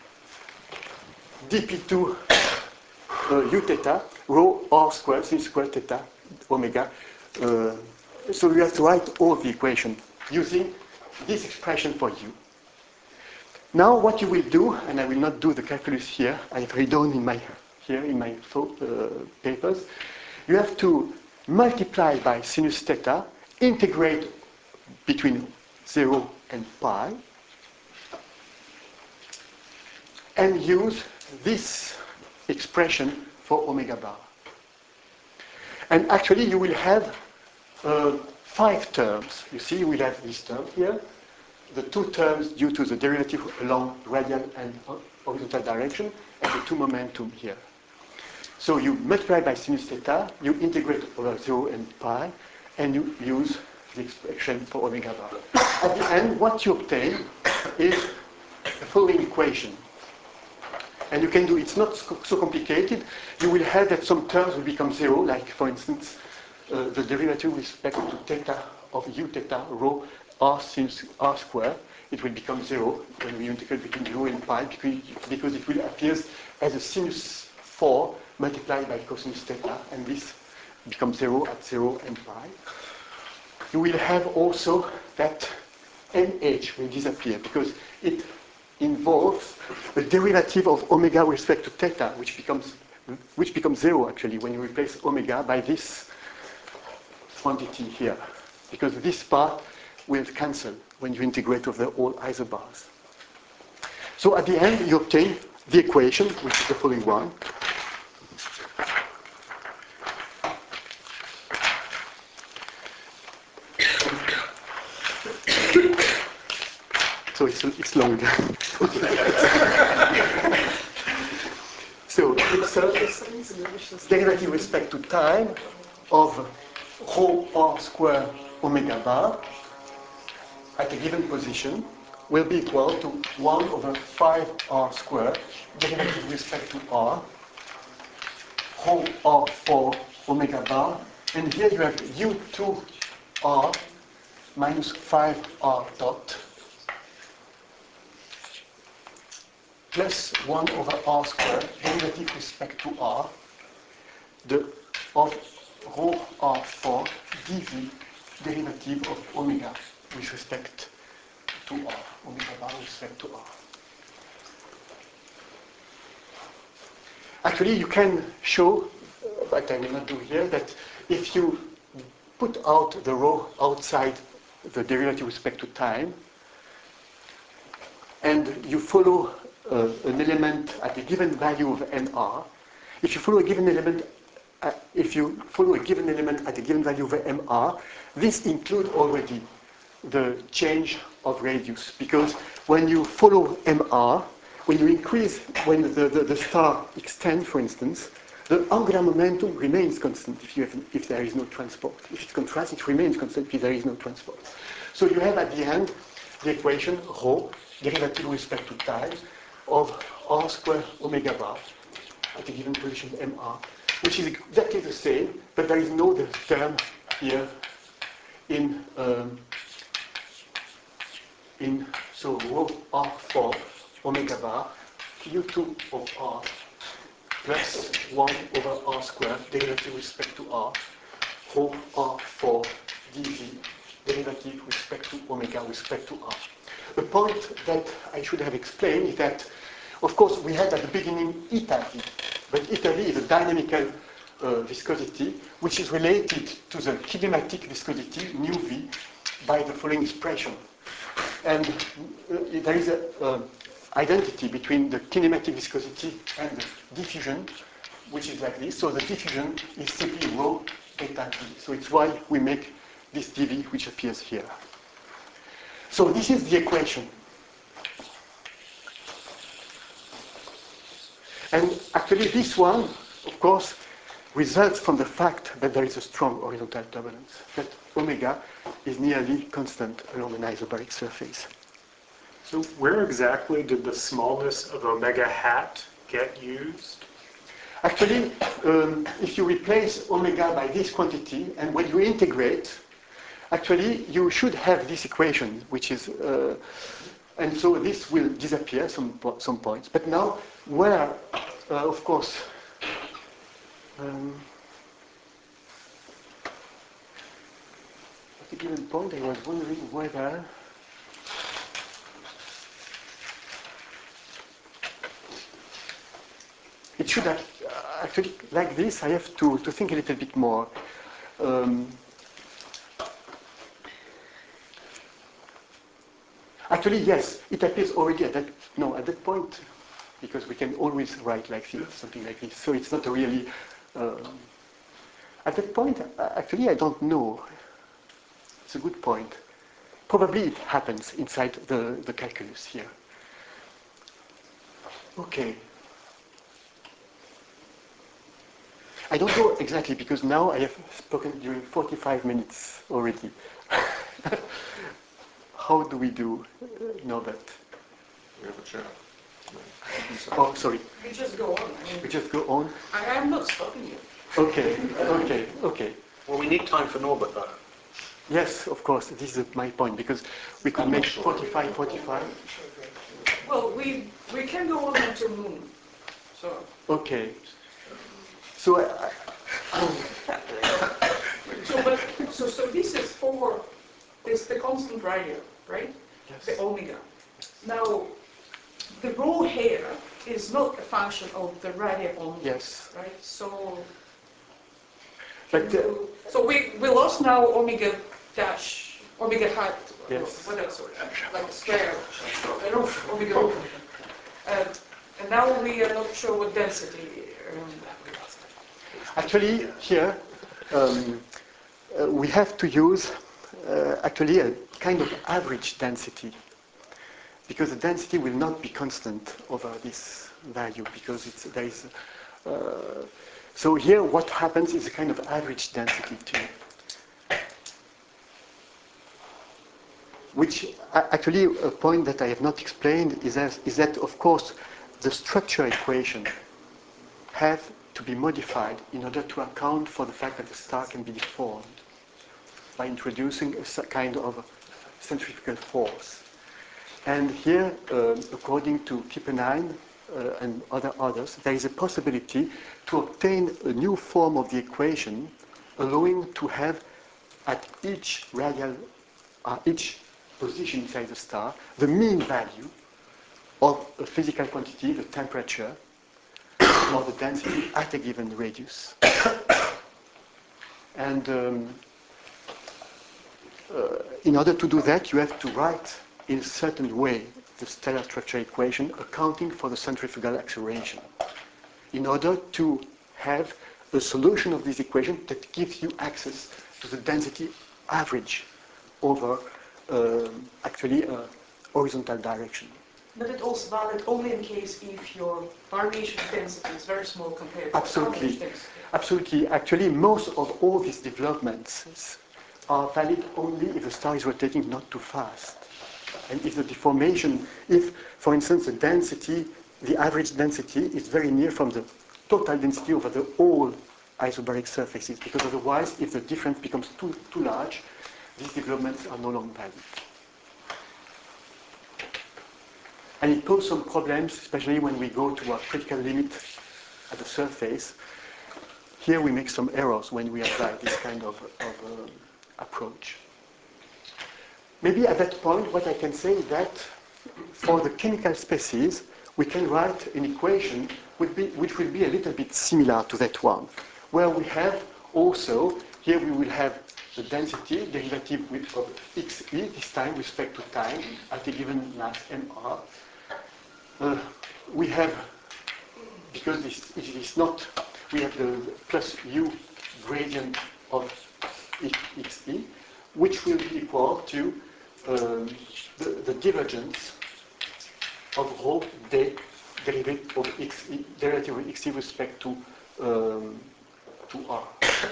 Speaker 1: d p two uh, u theta rho r squared sin squared theta omega. Uh, so we have to write all the equation using this expression for u. Now what you will do, and I will not do the calculus here, I have redone in my here in my uh, papers, you have to multiply by sinus theta, integrate between zero and pi, and use this expression for omega bar. And actually you will have uh, five terms. You see, we have this term here, the two terms due to the derivative along radial and horizontal direction, and the two momentum here. So you multiply by sinus theta, you integrate over zero and pi, and you use the expression for omega bar. At the end, what you obtain is the following equation. And you can do, it's not so complicated. You will have that some terms will become zero, like for instance, uh, the derivative with respect to theta of u theta rho r sinus r square. It will become zero when we integrate between rho and pi because, because it will appear as a sinus four multiplied by cosinus theta, and this becomes zero at zero and pi. You will have also that nh will disappear because it involves a derivative of omega with respect to theta, which becomes which becomes zero actually when you replace omega by this quantity here, because this part will cancel when you integrate over all isobars. So at the end you obtain the equation, which is the following one. So it's, it's long. So it's a derivative with respect to time of rho r square omega bar at a given position will be equal to one over five r square derivative with respect to r, rho r four omega bar, and here you have u two r minus five r dot plus one over r squared, derivative with respect to r, the of rho r four dv, derivative of omega with respect to r, omega bar with respect to r. Actually, you can show, but I will not do here, that if you put out the rho outside the derivative with respect to time, and you follow Uh, an element at a given value of mr, if you follow a given element, uh, if you follow a given element at a given value of mr, this includes already the change of radius, because when you follow mr, when you increase, when the, the, the star extends, for instance, the angular momentum remains constant if, you have, if there is no transport. If it contrasts, it remains constant if there is no transport. So you have at the end the equation rho, derivative with respect to time, of r square omega bar at a given position mr, which is exactly the same, but there is no the term here in um, in so rho r four omega bar u two of r plus one over r square derivative with respect to r, rho r four dv, derivative with respect to omega with respect to r. The point that I should have explained is that, of course, we had at the beginning eta v, but eta v is a dynamical uh, viscosity which is related to the kinematic viscosity mu v by the following expression. And uh, there is an uh, identity between the kinematic viscosity and the diffusion, which is like this. So the diffusion is simply rho eta v. So it's why we make this dv which appears here. So this is the equation. And actually this one, of course, results from the fact that there is a strong horizontal turbulence, that omega is nearly constant along an isobaric surface.
Speaker 9: So where exactly did the smallness of omega hat get used?
Speaker 1: Actually, um, if you replace omega by this quantity, and when you integrate, actually you should have this equation, which is, uh, and so this will disappear some some points. But now, where, uh, of course, um, at a given point, I was wondering whether it should have, uh, actually, like this, I have to, to think a little bit more. Um, actually, yes, it appears already at that, no, at that point, because we can always write like this, something like this. So it's not a really, um, at that point, uh, actually, I don't know. It's a good point. Probably it happens inside the, the calculus here. Okay. I don't know exactly, because now I have spoken during forty-five minutes already. How do we do, uh, Norbert?
Speaker 6: We have a chat.
Speaker 1: Oh, sorry.
Speaker 5: We just go on. I mean,
Speaker 1: We just go on?
Speaker 5: I am not stopping you.
Speaker 1: Okay, okay, okay.
Speaker 3: Well, we need time for Norbert, though.
Speaker 1: Yes, of course, this is my point, because we could make forty-five, forty-five.
Speaker 5: Well, we, we can go on until noon, so.
Speaker 1: Okay. So, I,
Speaker 5: So, but, so, so this is for, this the constant radio, right?
Speaker 1: Yes.
Speaker 5: The omega. Now, the rho here is not a function of the radio omega,
Speaker 1: yes.
Speaker 5: right? So,
Speaker 1: But, uh,
Speaker 5: so we, we lost now omega dash, omega hat,
Speaker 1: Yes.
Speaker 5: what else, like square, I don't know, omega rho. Uh, and now we are not sure what density. Um,
Speaker 1: Actually, here, um, uh, we have to use uh, actually a kind of average density, because the density will not be constant over this value, because it's, there is, uh, so here what happens is a kind of average density too, which uh, actually a point that I have not explained is that, is that of course the structure equation have to be modified in order to account for the fact that the star can be deformed by introducing a kind of centrifugal force. And here, uh, according to Kippenheim uh, and other others, there is a possibility to obtain a new form of the equation, allowing to have at each radial, uh, each position inside the star, the mean value of a physical quantity, the temperature, or the density at a given radius. And um, uh, in order to do that, you have to write in a certain way the stellar structure equation accounting for the centrifugal acceleration, in order to have a solution of this equation that gives you access to the density average over uh, actually a horizontal direction.
Speaker 5: But it's also valid only in case if your variation density is very small compared to
Speaker 1: Absolutely.
Speaker 5: average density.
Speaker 1: Absolutely. Actually, most of all these developments are valid only if the star is rotating not too fast. And if the deformation, if, for instance, the density, the average density is very near from the total density over the whole isobaric surfaces, because otherwise, if the difference becomes too, too large, these developments are no longer valid. And it poses some problems, especially when we go to a critical limit at the surface. Here we make some errors when we apply this kind of, of uh, approach. Maybe at that point, what I can say is that for the chemical species, we can write an equation which, be, which will be a little bit similar to that one, where we have also, here we will have the density derivative with, of xe, this time with respect to time, at a given mass mr. Uh, we have, because this, it is not, we have the plus u gradient of xe, which will be equal to um, the, the divergence of rho d derivative of xe, derivative of xe with respect to, um, to r.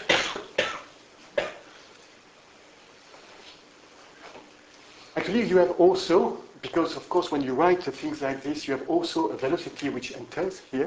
Speaker 1: Actually, you have also, because of course when you write things like this, you have also a velocity which enters here.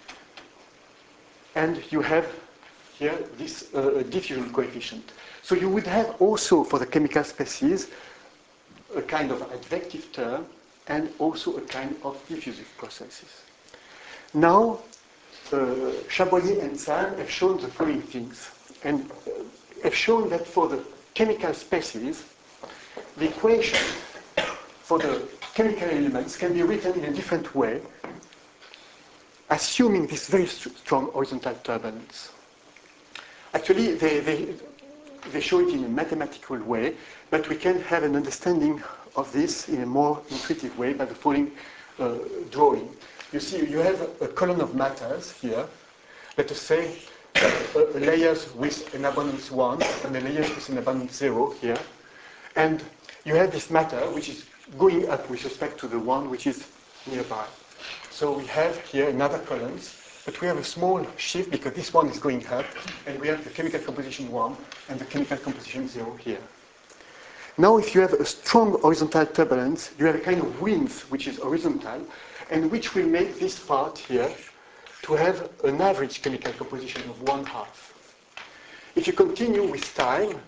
Speaker 1: And you have here this uh, diffusion coefficient. So you would have also for the chemical species a kind of advective term and also a kind of diffusive processes. Now, uh, Chaboyer and Sahn have shown the following things, and uh, have shown that for the chemical species, the equation for the chemical elements can be written in a different way, assuming this very st strong horizontal turbulence. Actually, they, they, they show it in a mathematical way, but we can have an understanding of this in a more intuitive way by the following uh, drawing. You see, you have a, a column of matters here, let us say uh, uh, layers with an abundance one and a layers with an abundance zero here. And you have this matter which is going up with respect to the one which is nearby. So we have here another columns, but we have a small shift because this one is going up, and we have the chemical composition one and the chemical composition zero here. Now if you have a strong horizontal turbulence, you have a kind of wind which is horizontal, and which will make this part here to have an average chemical composition of one half. If you continue with time,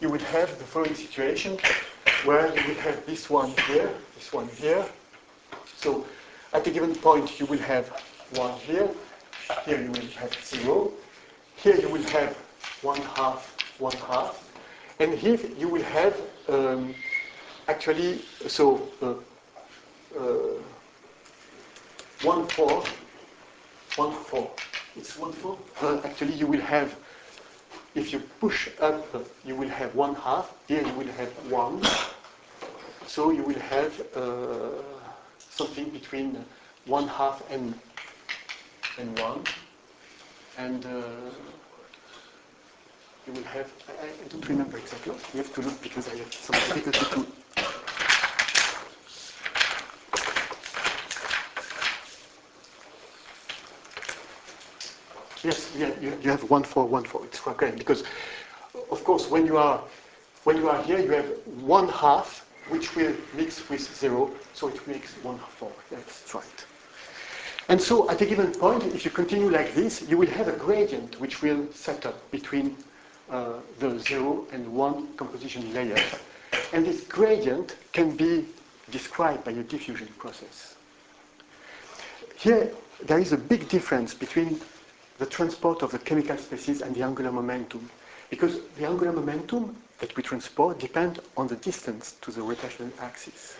Speaker 1: you would have the following situation where you would have this one here, this one here. So at a given point you will have one here, here you will have zero, here you will have one half, one half, and here you will have um, actually, so uh, uh, one fourth, one fourth. It's one fourth. Uh, actually, you will have, if you push up, you will have one half. Here you will have one. So you will have uh, something between one half and and one, and uh, you will have. I, I don't remember exactly. You have to look because I have some difficulty to. Yes, yeah, you, you have one four, one four. It's correct because, of course, when you are when you are here, you have one half which will mix with zero, so it makes one four. That's right. And so, at a given point, if you continue like this, you will have a gradient which will set up between uh, the zero and one composition layer, and this gradient can be described by a diffusion process. Here, there is a big difference between the transport of the chemical species and the angular momentum, because the angular momentum that we transport depends on the distance to the rotational axis.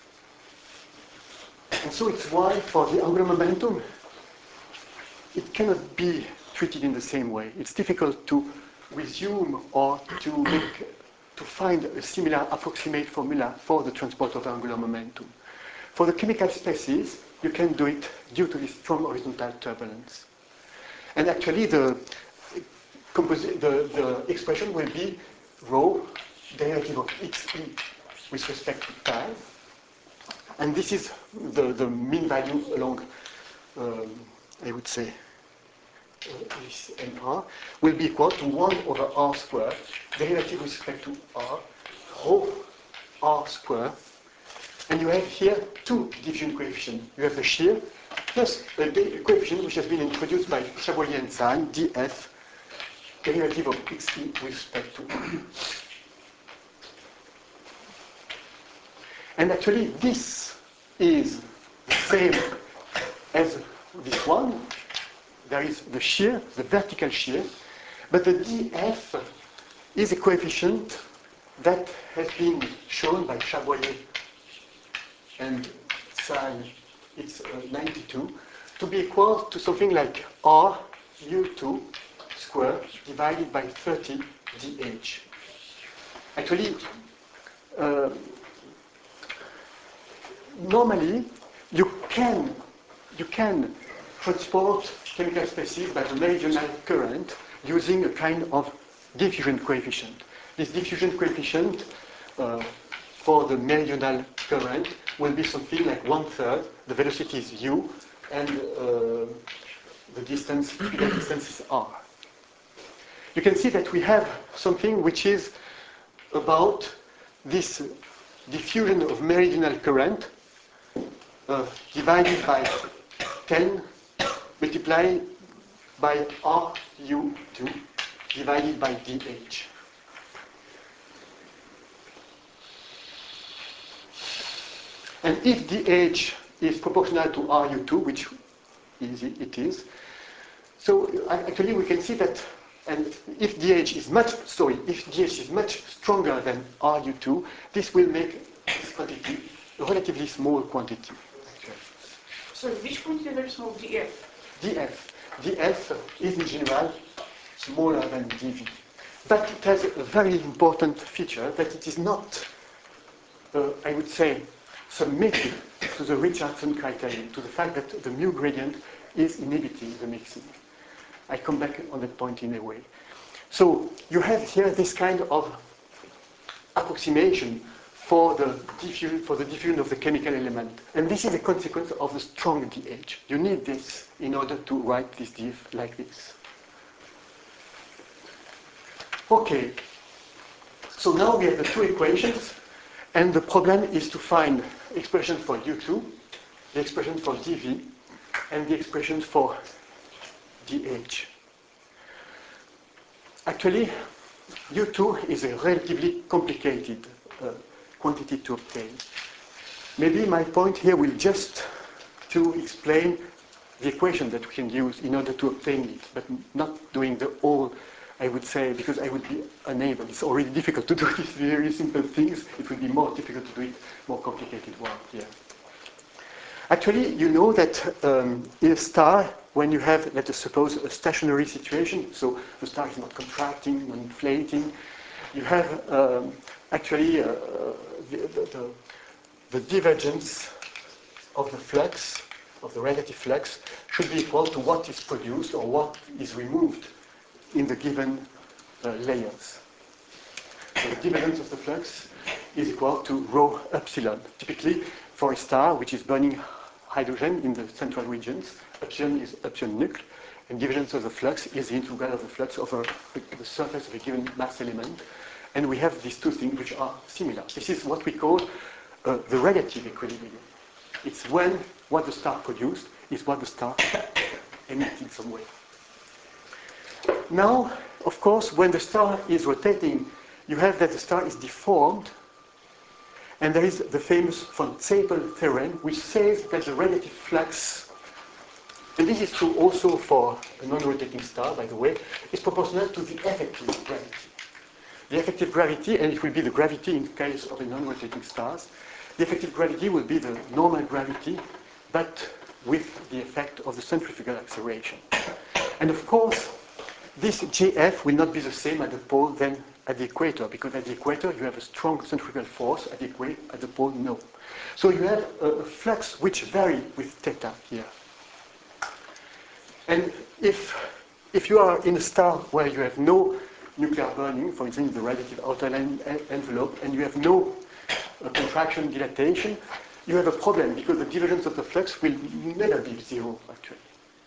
Speaker 1: And so it's why for the angular momentum, it cannot be treated in the same way. It's difficult to resume or to make, to find a similar approximate formula for the transport of angular momentum. For the chemical species, you can do it due to this strong horizontal turbulence. And actually, the, the, the expression will be rho derivative of xe with respect to time. And this is the, the mean value along, um, I would say, uh, this N R, will be equal to one over r squared, derivative with respect to r, rho r squared. And you have here two diffusion coefficients. You have the shear plus a coefficient which has been introduced by Chabolier and Sahn, df, derivative of xe with respect to r. And actually, this is the same as this one. There is the shear, the vertical shear, but the df is a coefficient that has been shown by Chabolier and Sahn, it's uh, ninety-two, to be equal to something like r u two squared divided by thirty dh. Actually, uh, normally, you can, you can transport chemical species by the meridional current using a kind of diffusion coefficient. This diffusion coefficient uh, for the meridional current will be something like one third. The velocity is u, and uh, the distance, the distance is r. You can see that we have something which is about this diffusion of meridional current Uh, divided by ten multiplied by R U two divided by D H. And if D H is proportional to R U two, which is, it is, so actually we can see that, and if D H is much, sorry, if D H is much stronger than R U two, this will make this quantity a relatively small quantity.
Speaker 5: So which quantity is very small, df?
Speaker 1: df. df is in general smaller than dv. But it has a very important feature that it is not, uh, I would say, submitted to the Richardson criterion, to the fact that the mu gradient is inhibiting the mixing. I come back on that point in a way. So you have here this kind of approximation for the diffusion, for the diffusion of the chemical element. And this is a consequence of the strong dH. You need this in order to write this diff like this. Okay, so now we have the two equations, and the problem is to find expression for U two, the expression for dV, and the expression for dH. Actually, U two is a relatively complicated uh, quantity to obtain. Maybe my point here will just to explain the equation that we can use in order to obtain it, but not doing the whole, I would say, because I would be unable. It's already difficult to do these very simple things. It would be more difficult to do it more complicated one here. Actually, you know that um, in a star, when you have, let us suppose, a stationary situation, so the star is not contracting, not inflating, you have um, actually uh, the, the, the divergence of the flux, of the relative flux, should be equal to what is produced or what is removed in the given uh, layers. So the divergence of the flux is equal to rho epsilon. Typically, for a star which is burning hydrogen in the central regions, epsilon is epsilon nucleus, and divergence of the flux is the integral of the flux over the surface of a given mass element. And we have these two things which are similar. This is what we call uh, the relative equilibrium. It's when what the star produced is what the star emitted some way. Now, of course, when the star is rotating, you have that the star is deformed. And there is the famous von Zeppel theorem, which says that the relative flux, and this is true also for a non-rotating star, by the way, is proportional to the effective gravity. The effective gravity, and it will be the gravity in case of a non-rotating stars, the effective gravity will be the normal gravity, but with the effect of the centrifugal acceleration. And of course, this J F will not be the same at the pole than at the equator, because at the equator you have a strong centrifugal force, at the, equa at the pole no. So you have a, a flux which varies with theta here. And if, if you are in a star where you have no nuclear burning, for instance, the relative outer en envelope, and you have no uh, contraction dilatation, you have a problem, because the divergence of the flux will never be zero, actually.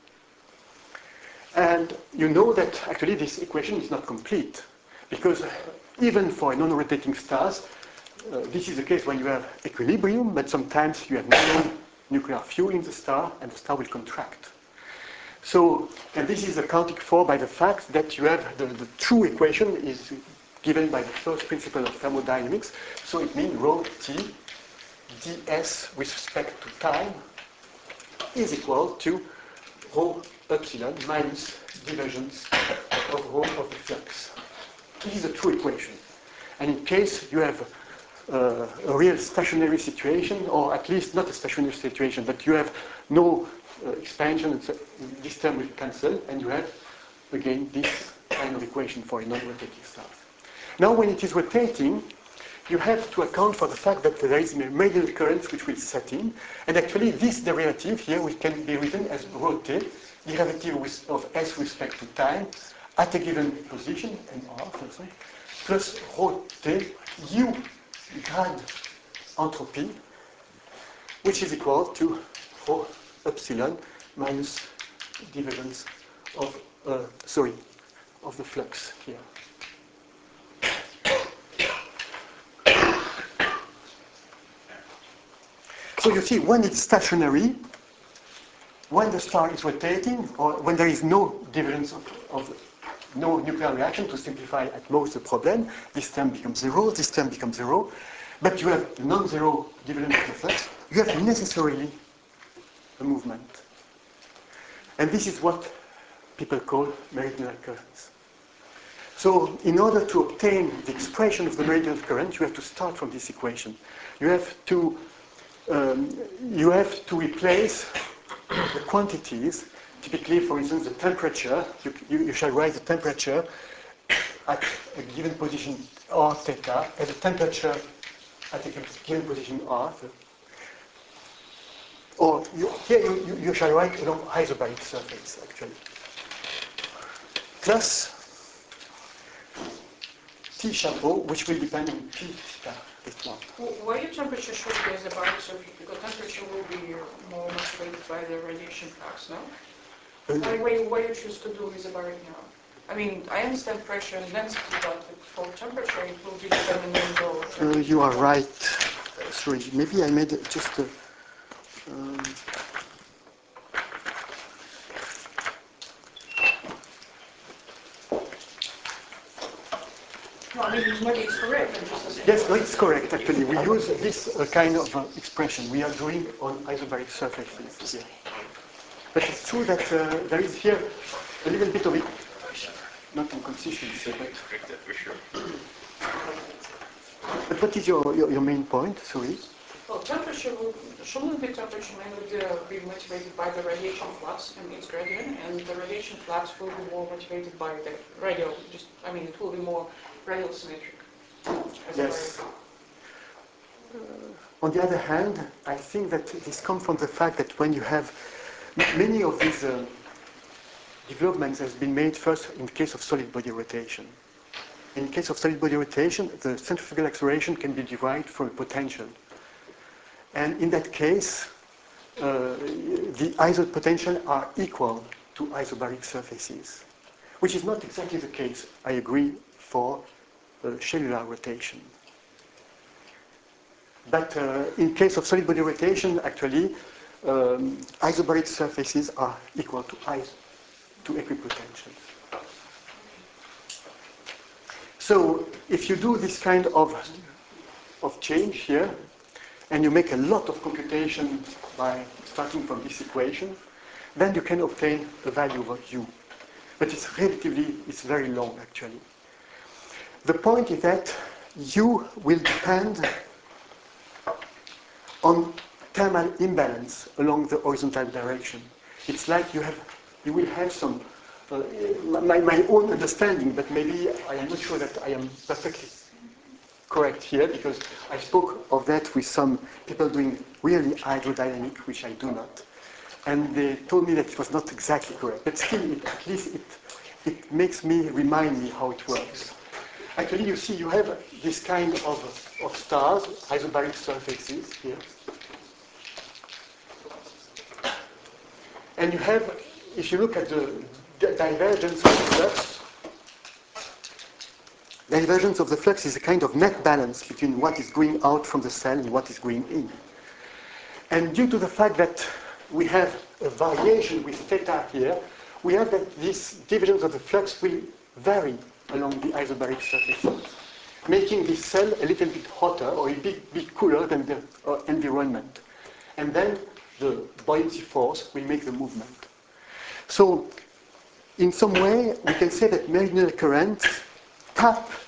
Speaker 1: And you know that actually this equation is not complete, because even for non-rotating stars, uh, this is the case when you have equilibrium, but sometimes you have no nuclear fuel in the star, and the star will contract. So, and this is accounted for by the fact that you have the, the true equation is given by the first principle of thermodynamics. So it means rho t ds with respect to time is equal to rho epsilon minus divergence of rho of the flux. This is a true equation. And in case you have uh, a real stationary situation, or at least not a stationary situation, but you have no uh, expansion, so this term will cancel, and you have, again, this kind of equation for a non-rotating star. Now, when it is rotating, you have to account for the fact that there is a radial current which will set in, and actually this derivative here which can be written as rho t, derivative with, of s with respect to time, at a given position, and r, plus rho t u grad entropy, which is equal to rho epsilon minus divergence of, uh, sorry, of the flux here. So you see, when it's stationary, when the star is rotating, or when there is no divergence of, of no nuclear reaction, to simplify at most the problem, this term becomes zero, this term becomes zero, but you have non-zero divergence of the flux, you have necessarily a movement. And this is what people call meridional currents. So in order to obtain the expression of the meridional current, you have to start from this equation. You have to Um, you have to replace the quantities. Typically, for instance, the temperature, you, you, you shall write the temperature at a given position r theta, and the temperature at a given position r. Or you, here you, you, you shall write along isobaric surface, actually. Plus T chapeau, which will depend on P theta.
Speaker 5: Why your temperature should be isobaric surface? Because temperature will be more motivated by the radiation flux, no? Why, why, why you choose to do isobaric now? I mean, I understand pressure and density, but for temperature it will be dependent on the...
Speaker 1: Uh, you are right. Uh, sorry, maybe I made just a... Um,
Speaker 5: maybe, maybe it's correct. I'm just assuming.
Speaker 1: Yes, no, it's correct, actually. We use this uh, kind of uh, expression we are doing on isobaric surfaces here. But it's true that uh, there is here a little bit of it, not inconsistency, but... But what is your, your, your main point, sorry?
Speaker 5: Well, temperature will, shouldn't the temperature mainly uh, be motivated by the radiation flux and its gradient, and the radiation flux will be more motivated by the radial, just, I mean, it will be more radial symmetric.
Speaker 1: Yes. Uh, on the other hand, I think that this comes from the fact that when you have many of these uh, developments has been made first in the case of solid body rotation. In case of solid body rotation, the centrifugal acceleration can be derived from a potential. And in that case, uh, the iso potential are equal to isobaric surfaces, which is not exactly the case, I agree, for uh, cellular rotation. But uh, in case of solid body rotation, actually, um, isobaric surfaces are equal to iso, to equipotentials. So if you do this kind of, of change here, and you make a lot of computation by starting from this equation, then you can obtain a value of u. But it's relatively, it's very long actually. The point is that u will depend on thermal imbalance along the horizontal direction. It's like you have, you will have some, uh, my, my own understanding, but maybe I am not sure that I am perfectly correct here, because I spoke of that with some people doing really hydrodynamic, which I do not. And they told me that it was not exactly correct, but still, it, at least it, it makes me, remind me how it works. Actually, you see, you have this kind of, of stars, isobaric surfaces here. And you have, if you look at the divergence of the flux, the divergence of the flux is a kind of net balance between what is going out from the cell and what is going in. And due to the fact that we have a variation with theta here, we have that this divergence of the flux will vary along the isobaric surfaces, making this cell a little bit hotter or a bit, bit cooler than the uh, environment. And then the buoyancy force will make the movement. So in some way, we can say that meridional currents tap